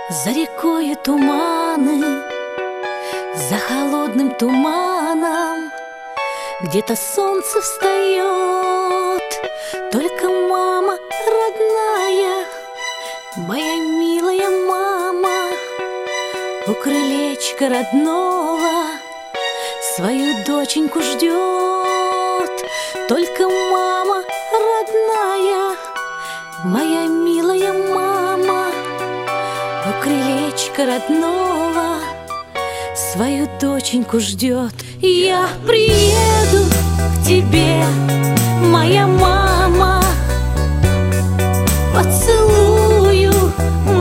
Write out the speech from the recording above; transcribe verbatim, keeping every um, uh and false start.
За рекой туманы, за холодным туманом где-то солнце встает. Только мама родная, моя милая мама, у крылечка родного свою доченьку ждет. Только мама родная, моя милая мама, у крылечка родного свою доченьку ждет. Я приеду к тебе, моя мама, поцелую